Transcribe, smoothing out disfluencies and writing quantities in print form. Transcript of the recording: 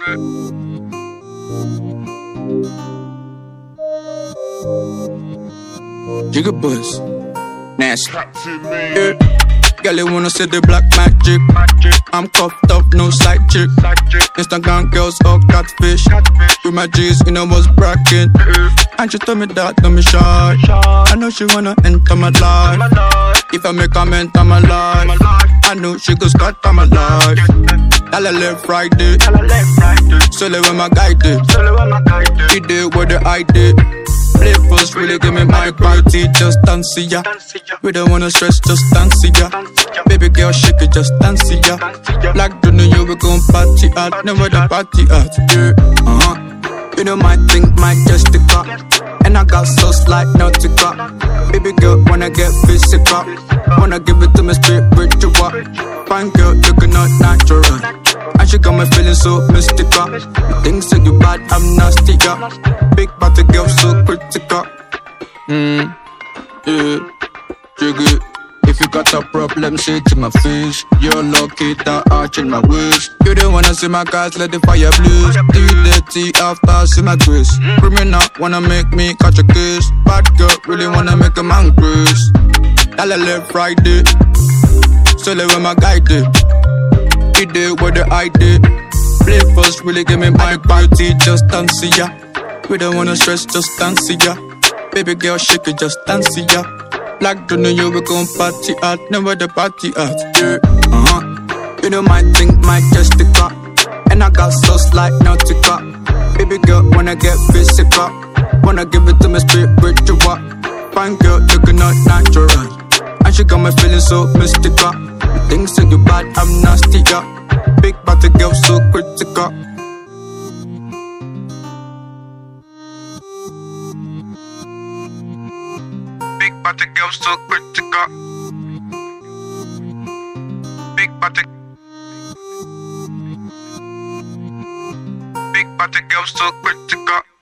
Jigga Buzz, nasty. Yeah. Girl, you wanna see the black magic. I'm cuffed up, no side chick. Instagram girls all catfish. With my G's, you know what's bragging. And she told me that, don't be shy. I know she wanna enter my life. If I make comment, I'm alive. I know she goes cut, I'm alive. Dale left Friday. Solo with my guy did. He did what the I did. Play first, really give me my party. Just dance ya. We don't wanna stress, just dance ya. Baby girl, shake it, just dance ya. Like the new year, we gon' party out. Never the party out, yeah. You know my thing, my Jessica. And I got sauce like Nautica. Baby girl, wanna get physical. Wanna give it to me straight ritual. Fine girl, looking all natural. And she got me feeling so mystical. You think so you bad, I'm nasty, yeah. Big body girl, so critical. Yeah, jiggy. If you got a problem, say to my face. You're lucky that I change my ways. You don't wanna see my guys, let the fire blaze. Do you dirty after see my grace? Criminal wanna make me catch a case. Bad girl really wanna make a man grace. Dale left Friday. Solo with my guy did. He did what the I did. Play first, really give me my party. Just dance ya. We don't wanna stress, just dance ya. Baby girl, shake it, just dance ya. Like the new year, we gon' party out. Never the party out, yeah. You know my thing, my Jessica. And I got sauce like Nautica. Baby girl, wanna get physical. Wanna give it to me straight ritual. Fine girl, looking all natural. And she got me feeling so mystical. You think so you bad, I'm nasty, yeah. Big body girl, so critical. Big body girl, so critical. Big body girl, so critical.